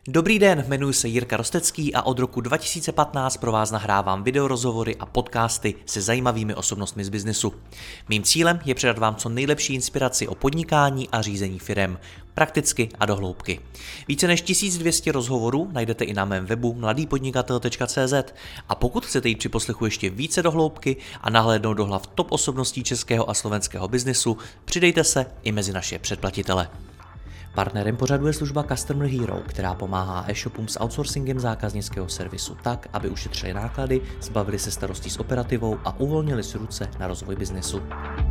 Dobrý den, jmenuji se Jirka Rostecký a od roku 2015 pro vás nahrávám videorozhovory a podcasty se zajímavými osobnostmi z biznesu. Mým cílem je předat vám co nejlepší inspiraci o podnikání a řízení firem, prakticky a do hloubky. Více než 1200 rozhovorů najdete i na mém webu mladýpodnikatel.cz a pokud chcete jít při poslechu ještě více do hloubky a nahlédnout do hlav top osobností českého a slovenského biznesu, přidejte se i mezi naše předplatitele. Partnerem pořadu je služba Customer Hero, která pomáhá e-shopům s outsourcingem zákaznického servisu tak, aby ušetřili náklady, zbavili se starostí s operativou a uvolnili si ruce na rozvoj biznesu.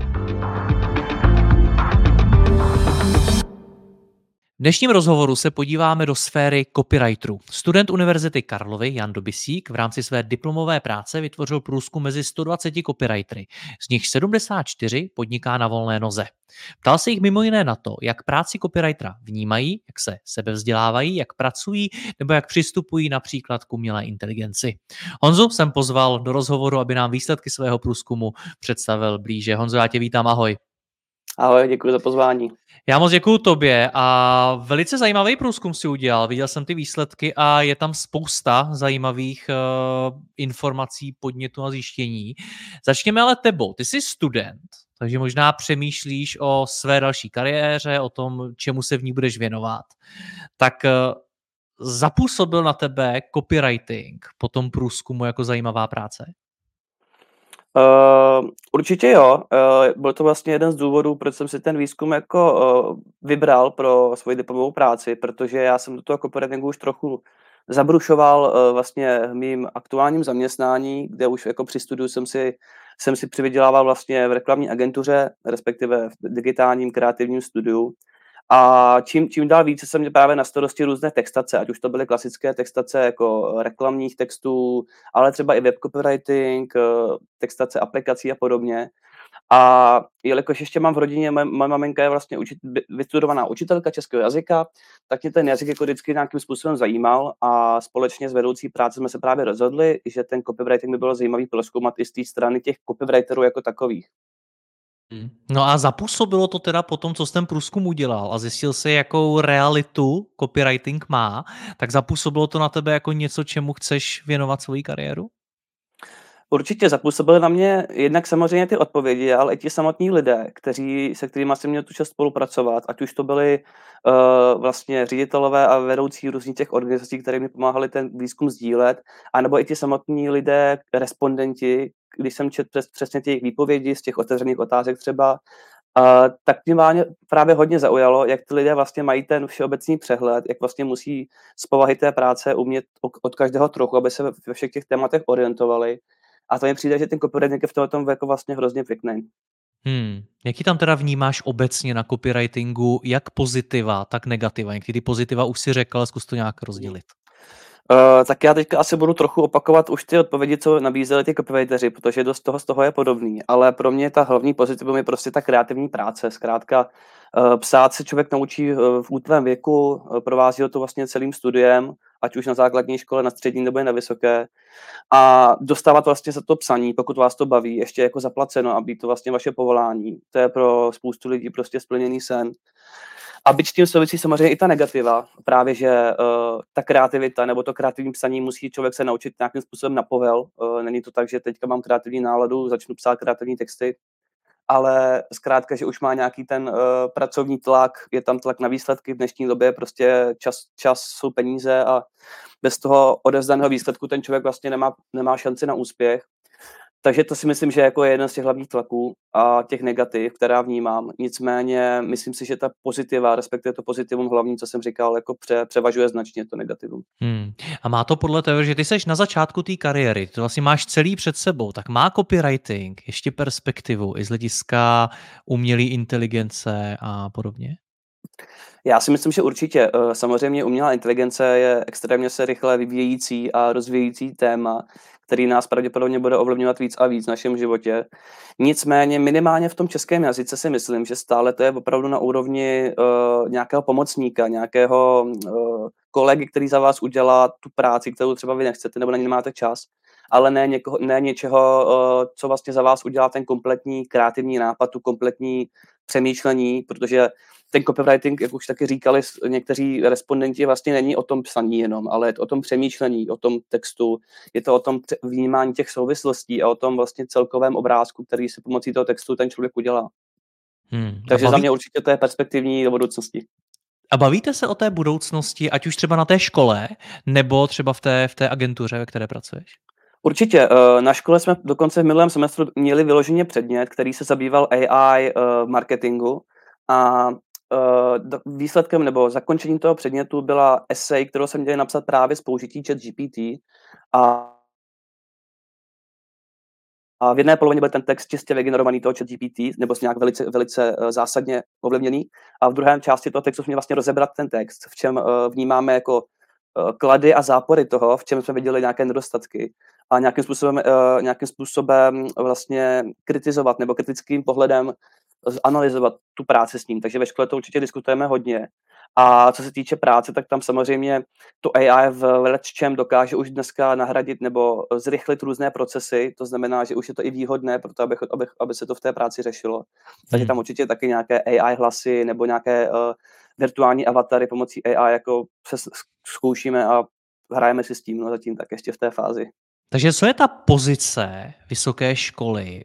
V dnešním rozhovoru se podíváme do sféry copywriterů. Student Univerzity Karlovy Jan Dobisík v rámci své diplomové práce vytvořil průzkum mezi 120 copywritery, z nich 74 podniká na volné noze. Ptal se jich mimo jiné na to, jak práci copywritera vnímají, jak se sebevzdělávají, jak pracují nebo jak přistupují například k umělé inteligenci. Honzu jsem pozval do rozhovoru, aby nám výsledky svého průzkumu představil blíže. Honzo, já tě vítám, ahoj. Ahoj, děkuji za pozvání. Já moc děkuju tobě a velice zajímavý průzkum si udělal. Viděl jsem ty výsledky a je tam spousta zajímavých informací, podnětů a zjištění. Začněme ale tebou. Ty jsi student, takže možná přemýšlíš o své další kariéře, o tom, čemu se v ní budeš věnovat. Tak zapůsobil na tebe copywriting po tom průzkumu jako zajímavá práce? Určitě jo. Byl to vlastně jeden z důvodů, proč jsem si ten výzkum jako vybral pro svoji diplomovou práci, protože já jsem do toho copywritingu už trochu zabrušoval vlastně v mým aktuálním zaměstnání, kde už jako při studiu jsem si přivydělával vlastně v reklamní agentuře, respektive v digitálním kreativním studiu. A čím dál více jsem měl právě na starosti různé textace, ať už to byly klasické textace jako reklamních textů, ale třeba i web copywriting, textace aplikací a podobně. A jelikož ještě mám v rodině, moje maminka je vlastně vystudovaná učitelka českého jazyka, tak mě ten jazyk jako vždycky nějakým způsobem zajímal a společně s vedoucí práce jsme se právě rozhodli, že ten copywriting by bylo zajímavý prozkoumat i z té strany těch copywriterů jako takových. No a zapůsobilo to teda po tom, co jsi ten průzkum udělal a zjistil si, jakou realitu copywriting má, tak zapůsobilo to na tebe jako něco, čemu chceš věnovat svoji kariéru? Určitě zapůsobily na mě jednak samozřejmě ty odpovědi, ale i ti samotní lidé, se kterými jsem měl tu čest spolupracovat, ať už to byli vlastně ředitelové a vedoucí různých těch organizací, které mi pomáhali ten výzkum sdílet, anebo i ti samotní lidé, respondenti, když jsem četl přesně těch výpovědí z těch otevřených otázek třeba, tak mě právě hodně zaujalo, jak ty lidé vlastně mají ten všeobecný přehled, jak vlastně musí z povahy té práce umět od každého trochu, aby se ve všech těch tématech orientovali. A to mi přijde, že ten copywriting je v tomhle jako vlastně hrozně pěkný. Jaký tam teda vnímáš obecně na copywritingu, jak pozitiva, tak negativa? Někdy ty pozitiva už si řekl, zkus to nějak rozdělit. Tak já teďka asi budu trochu opakovat už ty odpovědi, co nabízeli ty copywriteri, protože dost toho z toho je podobný, ale pro mě ta hlavní pozitivum je prostě ta kreativní práce. Zkrátka psát se člověk naučí v útlém věku, provází ho to vlastně celým studiem, ať už na základní škole, na střední nebo na vysoké. A dostávat vlastně za to psaní, pokud vás to baví, ještě jako zaplaceno a být to vlastně vaše povolání. To je pro spoustu lidí prostě splněný sen. A byť s tím souvisí samozřejmě i ta negativa, právě že ta kreativita nebo to kreativní psaní musí člověk se naučit nějakým způsobem na povel. Není to tak, že teďka mám kreativní náladu, začnu psát kreativní texty, ale zkrátka, že už má nějaký ten pracovní tlak, je tam tlak na výsledky, v dnešní době prostě čas jsou peníze a bez toho odevzdaného výsledku ten člověk vlastně nemá šanci na úspěch. Takže to si myslím, že jako je jeden z těch hlavních tlaků a těch negativ, která vnímám. Nicméně myslím si, že ta pozitiva, respektive to pozitivum hlavní, co jsem říkal, jako převažuje značně to negativum. A má to podle tebe, že ty seš na začátku té kariéry, ty vlastně máš celý před sebou, tak má copywriting ještě perspektivu i z hlediska umělé inteligence a podobně? Já si myslím, že určitě. Samozřejmě umělá inteligence je extrémně se rychle vyvíjející a rozvíjející téma, který nás pravděpodobně bude ovlivňovat víc a víc v našem životě. Nicméně minimálně v tom českém jazyce si myslím, že stále to je opravdu na úrovni nějakého pomocníka, nějakého kolegy, který za vás udělá tu práci, kterou třeba vy nechcete nebo na ní nemáte čas, ale ne něčeho, co vlastně za vás udělá ten kompletní kreativní nápad, tu kompletní přemýšlení, protože ten copywriting, jak už taky říkali někteří respondenti, vlastně není o tom psaní jenom, ale je to o tom přemýšlení, o tom textu, je to o tom vnímání těch souvislostí a o tom vlastně celkovém obrázku, který si pomocí toho textu ten člověk udělá. Takže za mě určitě to je perspektivní do budoucnosti. A bavíte se o té budoucnosti, ať už třeba na té škole, nebo třeba v té agentuře, ve které pracuješ? Určitě. Na škole jsme dokonce v minulém semestru měli vyloženě předmět, který se zabýval AI marketingu a výsledkem nebo zakončením toho předmětu byla essay, kterou jsem měl napsat právě s použití ChatGPT a v jedné polovině byl ten text čistě vygenerovaný toho ChatGPT, nebo nějak velice zásadně ovlivněný. A v druhém části toho textu jsme vlastně rozebrat ten text, v čem vnímáme jako klady a zápory toho, v čem jsme viděli nějaké nedostatky a nějakým způsobem vlastně kritizovat nebo kritickým pohledem analyzovat tu práci s ním. Takže ve škole to určitě diskutujeme hodně. A co se týče práce, tak tam samozřejmě to AI v lecčem dokáže už dneska nahradit nebo zrychlit různé procesy, to znamená, že už je to i výhodné pro to, aby se to v té práci řešilo. Takže tam určitě taky nějaké AI hlasy nebo nějaké virtuální avatary pomocí AI jako zkoušíme a hrajeme si s tím, no zatím tak ještě v té fázi. Takže co je ta pozice vysoké školy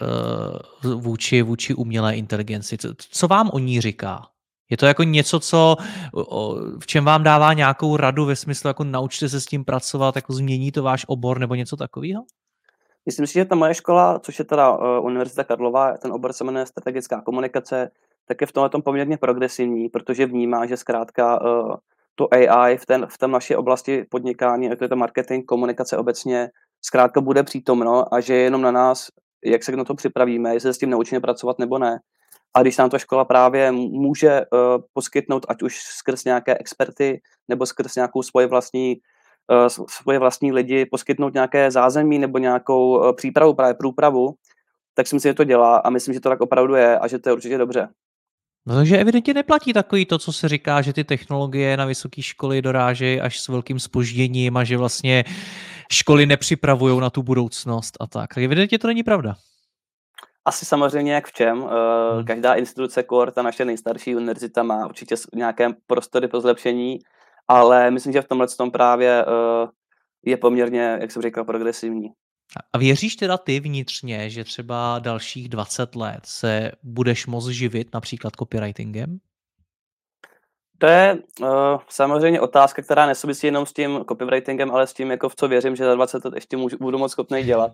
vůči umělé inteligenci? Co vám o ní říká? Je to jako něco, v čem vám dává nějakou radu ve smyslu, jako naučte se s tím pracovat, jako změní to váš obor nebo něco takového? Myslím si, že ta moje škola, což je teda Univerzita Karlova, ten obor se jmenuje strategická komunikace, tak je v tomhle tom poměrně progresivní, protože vnímá, že zkrátka to AI v té naší oblasti podnikání, jako je to marketing, komunikace obecně, zkrátka bude přítomno a že je jenom na nás, jak se na to připravíme, jestli se s tím naučíme pracovat nebo ne. A když nám to škola právě může poskytnout, ať už skrz nějaké experty nebo skrz nějakou svoje vlastní lidi, poskytnout nějaké zázemí nebo nějakou přípravu, právě průpravu, tak si myslím, že to dělá a myslím, že to tak opravdu je a že to je určitě dobře. No, takže evidentně neplatí takový to, co se říká, že ty technologie na vysoké školy dorážejí až s velkým zpožděním a že vlastně školy nepřipravují na tu budoucnost a tak. Tak evidentně to není pravda. Asi samozřejmě jak v čem. Každá instituce, ta naše nejstarší univerzita má určitě nějaké prostory pro zlepšení, ale myslím, že v tomhle tom právě je poměrně, jak jsem říkal, progresivní. A věříš teda ty vnitřně, že třeba dalších 20 let se budeš moct živit například copywritingem? To je samozřejmě otázka, která nesouvisí jenom s tím copywritingem, ale s tím, jako v co věřím, že za 20 let ještě budu moc schopný dělat.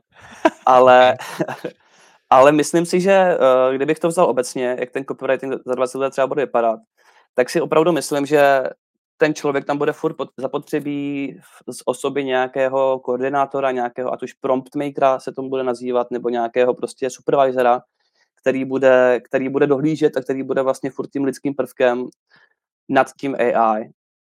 Ale myslím si, že kdybych to vzal obecně, jak ten copywriting za 20 let třeba bude vypadat, tak si opravdu myslím, že ten člověk tam bude furt zapotřebí z osoby nějakého koordinátora, nějakého, ať už prompt makera se tomu bude nazývat, nebo nějakého prostě supervisora, který bude dohlížet a který bude vlastně furt tím lidským prvkem nad tím AI.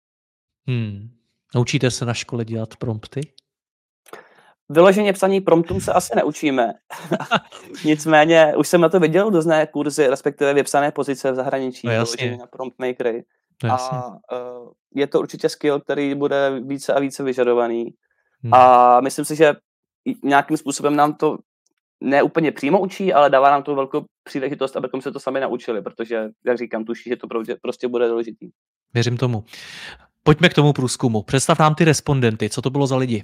Naučíte se na škole dělat prompty? Vyloženě psaní promptům se asi neučíme. Nicméně už jsem na to viděl různé kurzy, respektive vypsané pozice v zahraničí, vyloženě na prompt makery. A je to určitě skill, který bude více a více vyžadovaný. A myslím si, že nějakým způsobem nám to ne úplně přímo učí, ale dává nám to velkou příležitost, abychom se to sami naučili, protože, jak říkám, tuší, že to prostě bude důležitý. Věřím tomu. Pojďme k tomu průzkumu. Představ nám ty respondenty. Co to bylo za lidi?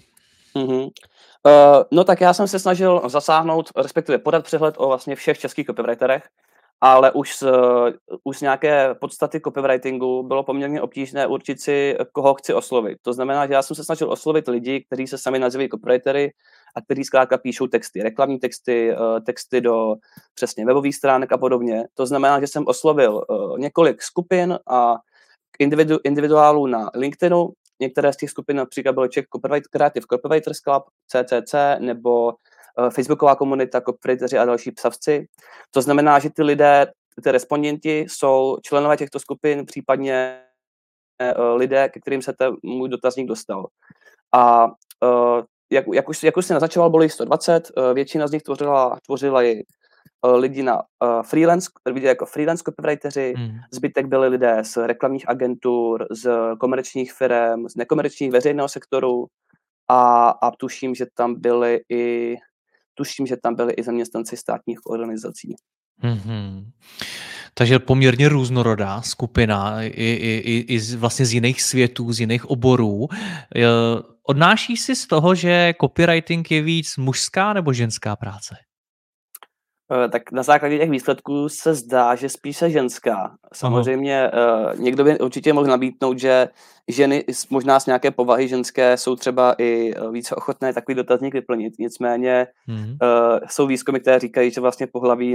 No tak já jsem se snažil zasáhnout, respektive podat přehled o vlastně všech českých copywriterech, ale už z nějaké podstaty copywritingu bylo poměrně obtížné určit si, koho chci oslovit. To znamená, že já jsem se snažil oslovit lidi, kteří se sami nazývají copywritery a kteří zkrátka píšou texty, reklamní texty, texty do přesně webových stránek a podobně. To znamená, že jsem oslovil několik skupin a individuálů na LinkedInu. Některé z těch skupin například byly Czech Creative Copywriters Club, CCC, nebo facebooková komunita, copywriteri a další psavci. To znamená, že ty lidé, ty respondenti jsou členové těchto skupin, případně lidé, ke kterým se ten můj dotazník dostal. A jak už si naznačoval, bylo jich 120, většina z nich tvořila i lidi na lidi jako freelance copywriteri, zbytek byli lidé z reklamních agentur, z komerčních firm, z nekomerčních veřejného sektoru a tuším, že tam byli i zaměstnanci státních organizací. Takže poměrně různorodá skupina vlastně z jiných světů, z jiných oborů. Odnášíš si z toho, že copywriting je víc mužská nebo ženská práce? Tak na základě těch výsledků se zdá, že spíše ženská. Aha. Samozřejmě někdo by určitě mohl nabídnout, že ženy možná z nějaké povahy ženské jsou třeba i více ochotné takový dotazník vyplnit. Nicméně Mhm. jsou výzkumy, které říkají, že vlastně pohlaví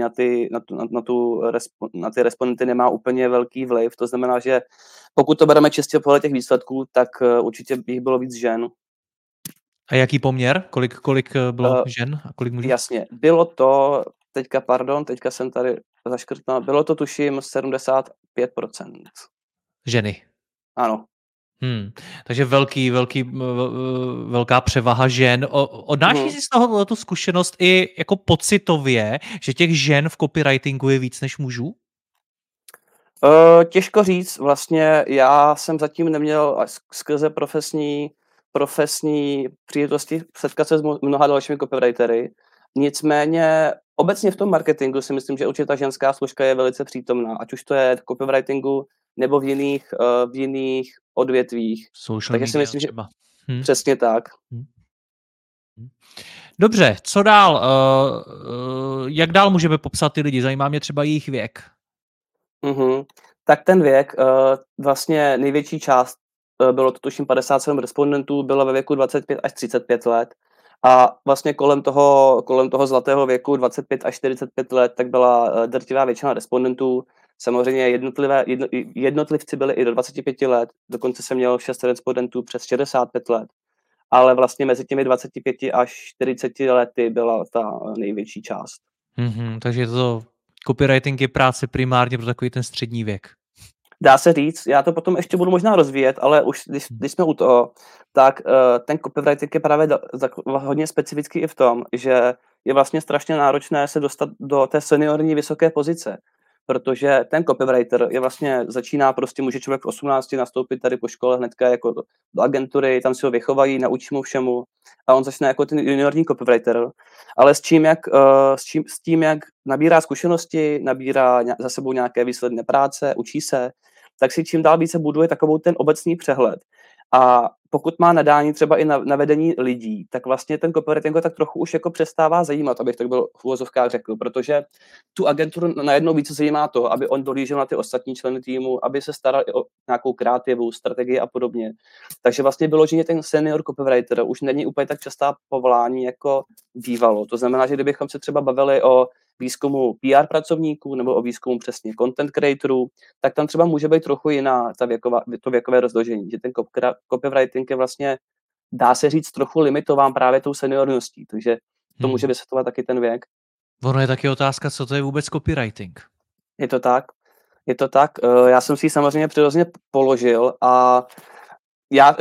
na ty respondenty nemá úplně velký vliv. To znamená, že pokud to bereme čistě podle těch výsledků, tak určitě jich bylo víc žen. A jaký poměr? Kolik bylo Uh, žen a kolik mužů? Jasně, bylo to, teďka jsem tady zaškrtnul, bylo to tuším 75%. Ženy. Ano. Takže velká převaha žen. Odnášíš Mhm. si z toho tu zkušenost i jako pocitově, že těch žen v copywritingu je víc než mužů? Těžko říct, vlastně já jsem zatím neměl skrze profesní příležitosti setkat se s mnoha dalšími copywritery. Nicméně obecně v tom marketingu si myslím, že určitě ta ženská složka je velice přítomná, ať už to je v copywritingu nebo v jiných odvětvích. Social Takže si media myslím, že třeba. Hm. přesně tak. Hm. Dobře, co dál? Jak dál můžeme popsat ty lidi? Zajímá mě třeba jejich věk. Mhm. Tak ten věk, vlastně největší část, bylo to tuším 57 respondentů, byla ve věku 25 až 35 let. A vlastně kolem toho zlatého věku 25 až 45 let, tak byla drtivá většina respondentů. Samozřejmě jednotlivci byli i do 25 let, dokonce jsem měl 6 respondentů přes 65 let. Ale vlastně mezi těmi 25 až 40 lety byla ta největší část. Takže copywriting je práce primárně pro takový ten střední věk. Dá se říct, já to potom ještě budu možná rozvíjet, ale už když jsme u toho, tak ten copywriting je právě hodně specifický i v tom, že je vlastně strašně náročné se dostat do té seniorní vysoké pozice, protože ten copywriter začíná může člověk v 18 nastoupit tady po škole hnedka jako do agentury, tam si ho vychovají, naučí mu všemu a on začne jako ten juniorní copywriter, ale s tím, jak nabírá zkušenosti, nabírá za sebou nějaké výsledné práce, učí se, tak si čím dál více buduje takovou ten obecný přehled. A pokud má nadání třeba i na vedení lidí, tak vlastně ten copywriting tak trochu už jako přestává zajímat, abych tak byl v uvozovkách řekl, protože tu agenturu najednou více zajímá to, aby on dohlížel na ty ostatní členy týmu, aby se staral i o nějakou kreativu, strategii a podobně. Takže vlastně vyloženě ten senior copywriter už není úplně tak častá povolání, jako bývalo. To znamená, že kdybychom se třeba bavili o výzkumu PR pracovníků nebo o výzkumu přesně content creatorů, tak tam třeba může být trochu jiná to věkové rozložení, že ten copywriting je vlastně, dá se říct, trochu limitován právě tou seniorností, takže to může vysvětlovat taky ten věk. Ono je taky otázka, co to je vůbec copywriting. Je to tak. Já jsem si ji samozřejmě přirozeně položil a já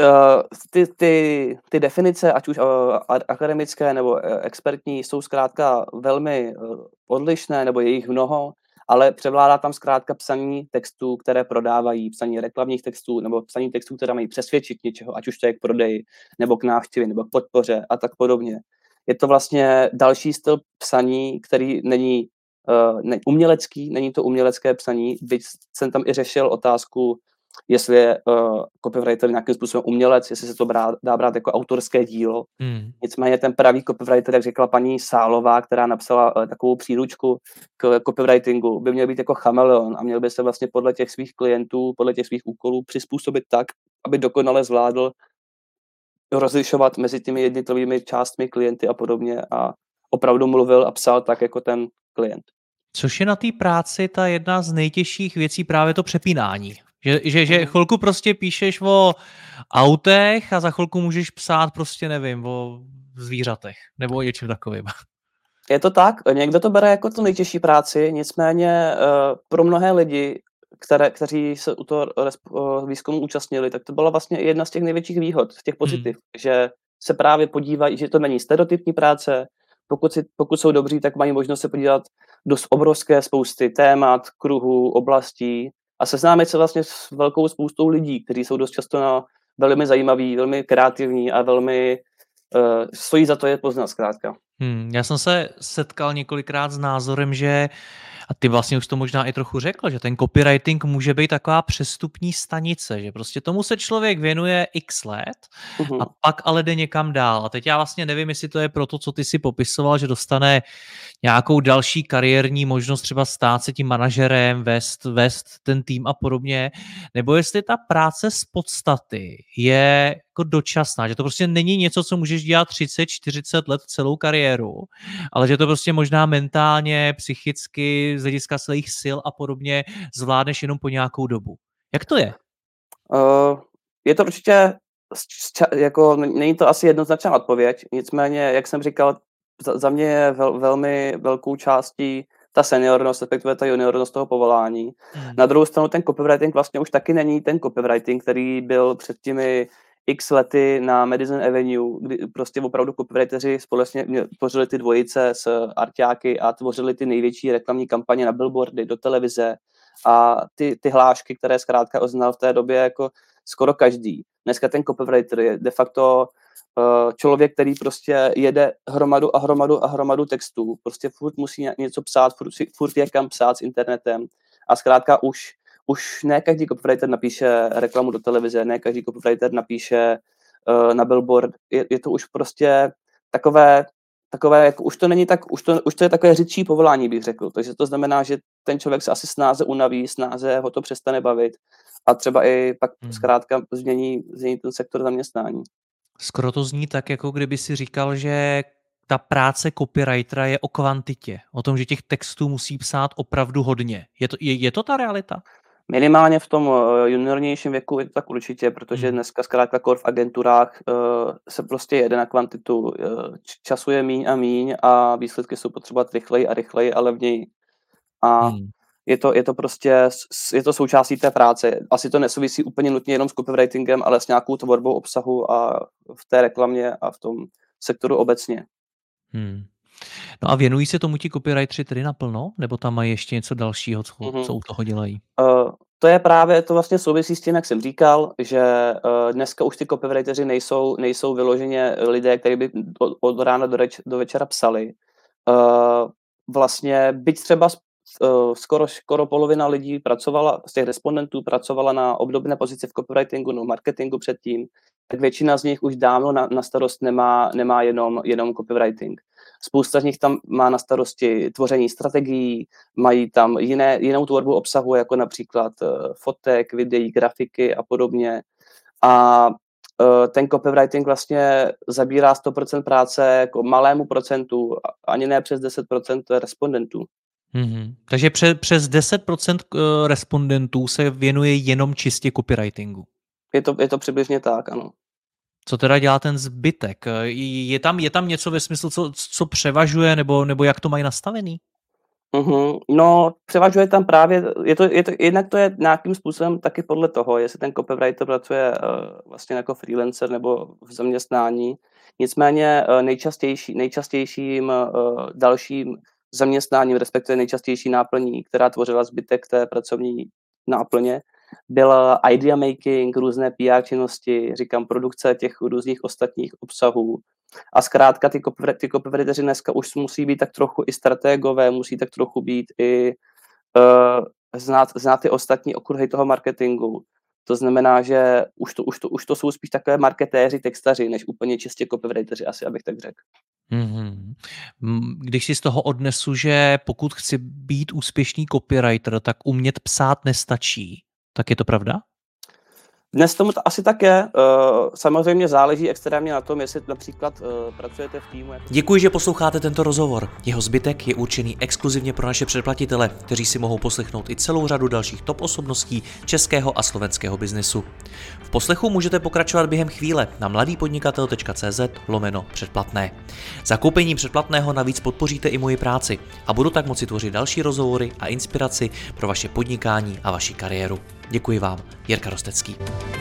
ty definice, ať už akademické nebo expertní, jsou zkrátka velmi odlišné, nebo je jich mnoho, ale převládá tam zkrátka psaní textů, které prodávají, psaní reklamních textů, nebo psaní textů, které mají přesvědčit něčeho, ať už to je k prodeji, nebo k návštěvě, nebo k podpoře a tak podobně. Je to vlastně další styl psaní, který není umělecký, není to umělecké psaní, byť jsem tam i řešil otázku, jestli je copywriter nějakým způsobem umělec, jestli se to dá brát jako autorské dílo. Nicméně ten pravý copywriter, jak řekla paní Sálová, která napsala takovou příručku k copywritingu, by měl být jako chameleon a měl by se vlastně podle těch svých klientů, podle těch svých úkolů přizpůsobit tak, aby dokonale zvládl rozlišovat mezi těmi jednotlivými částmi klienty a podobně a opravdu mluvil a psal tak jako ten klient. Což je na té práci ta jedna z nejtěžších věcí, právě to přepínání. Že chvilku prostě píšeš o autech a za chvilku můžeš psát prostě, nevím, o zvířatech nebo o něčem takovým. Je to tak, někdo to bere jako tu nejtěžší práci, nicméně pro mnohé lidi, kteří se u toho výzkumu účastnili, tak to byla vlastně jedna z těch největších výhod, z těch pozitiv, že se právě podívají, že to není stereotypní práce, pokud jsou dobří, tak mají možnost se podívat do obrovské spousty témat, kruhů, oblastí a seznámit se vlastně s velkou spoustou lidí, kteří jsou dost často velmi zajímaví, velmi kreativní a velmi stojí za to je poznat zkrátka. Já jsem se setkal několikrát s názorem, že A ty vlastně už to možná i trochu řekl, že ten copywriting může být taková přestupní stanice, že prostě tomu se člověk věnuje x let a pak ale jde někam dál. A teď já vlastně nevím, jestli to je pro to, co ty si popisoval, že dostane nějakou další kariérní možnost, třeba stát se tím manažerem, vést ten tým a podobně, nebo jestli ta práce z podstaty je jako dočasná, že to prostě není něco, co můžeš dělat 30-40 let celou kariéru, ale že to prostě možná mentálně, psychicky, z hlediska svých sil a podobně zvládneš jenom po nějakou dobu. Jak to je? Je to určitě, jako není to asi jednoznačná odpověď, nicméně, jak jsem říkal, za mě je velmi velkou částí ta seniornost, respektive ta juniornost toho povolání. Na druhou stranu ten copywriting vlastně už taky není ten copywriting, který byl před těmi x lety na Madison Avenue, kdy prostě opravdu copywriteri společně tvořili ty dvojice s arťáky a tvořili ty největší reklamní kampaně na billboardy, do televize a ty hlášky, které zkrátka oznal v té době jako skoro každý. Dneska ten copywriter je de facto člověk, který prostě jede hromadu textů, prostě furt musí něco psát, furt je kam psát s internetem a zkrátka už ne každý copywriter napíše reklamu do televize, ne každý copywriter napíše na billboard, je to už prostě takové jako už to není tak, už to je takové řidčí povolání, bych řekl, takže to znamená, že ten člověk se asi snáze unaví, snáze ho to přestane bavit a třeba i pak zkrátka změní ten sektor zaměstnání. Skoro to zní tak, jako kdyby si říkal, že ta práce copywritera je o kvantitě, o tom, že těch textů musí psát opravdu hodně. Je to ta realita? Minimálně v tom juniornějším věku je to tak určitě, protože dneska zkrátka v agenturách se prostě jede na kvantitu, času je míň a míň a výsledky jsou potřebovat rychleji a rychleji a levněji. A je to prostě, je to součástí té práce. Asi to nesouvisí úplně nutně jenom s copywritingem, ale s nějakou tvorbou obsahu a v té reklamě a v tom sektoru obecně. No a věnují se tomu ti copywriteri tedy naplno? Nebo tam mají ještě něco dalšího, co u toho dělají? To je právě, to vlastně souvisí s tím, jak jsem říkal, že dneska už ty copywriteri nejsou vyloženě lidé, kteří by od rána do večera psali. Vlastně byť třeba skoro polovina lidí z těch respondentů pracovala na obdobné pozici v copywritingu, no marketingu předtím, tak většina z nich už dávno na starost nemá jenom copywriting. Spousta z nich tam má na starosti tvoření strategií, mají tam jinou tvorbu obsahu, jako například fotek, videí, grafiky a podobně. A ten copywriting vlastně zabírá 100% práce jako malému procentu, ani ne přes 10% respondentů. Takže přes 10% respondentů se věnuje jenom čistě copywritingu. Je to přibližně tak, ano. Co teda dělá ten zbytek? Je tam něco ve smyslu, co převažuje, nebo jak to mají nastavený? No, převažuje tam právě, jednak to je nějakým způsobem taky podle toho, jestli ten copywriter pracuje vlastně jako freelancer nebo v zaměstnání. Nicméně nejčastějším dalším zaměstnáním, respektive nejčastější náplní, která tvořila zbytek té pracovní náplně, byl idea making, různé PR činnosti, říkám, produkce těch různých ostatních obsahů. A zkrátka ty copywriteri dneska už musí být tak trochu i strategové, musí tak trochu být i znát ty ostatní okruhy toho marketingu. To znamená, že už to jsou spíš takové marketéři, textaři, než úplně čistě copywriteri, asi abych tak řekl. Když si z toho odnesu, že pokud chci být úspěšný copywriter, tak umět psát nestačí, tak je to pravda? Dnes tomu to asi tak je. Samozřejmě záleží extrémně na tom, jestli například pracujete v týmu. Děkuji, že posloucháte tento rozhovor. Jeho zbytek je určený exkluzivně pro naše předplatitele, kteří si mohou poslechnout i celou řadu dalších top osobností českého a slovenského biznesu. V poslechu můžete pokračovat během chvíle na mladýpodnikatel.cz/předplatné. Zakoupením předplatného navíc podpoříte i moji práci a budu tak moci tvořit další rozhovory a inspiraci pro vaše podnikání a vaši kariéru. Děkuji vám, Jirka Rostecký.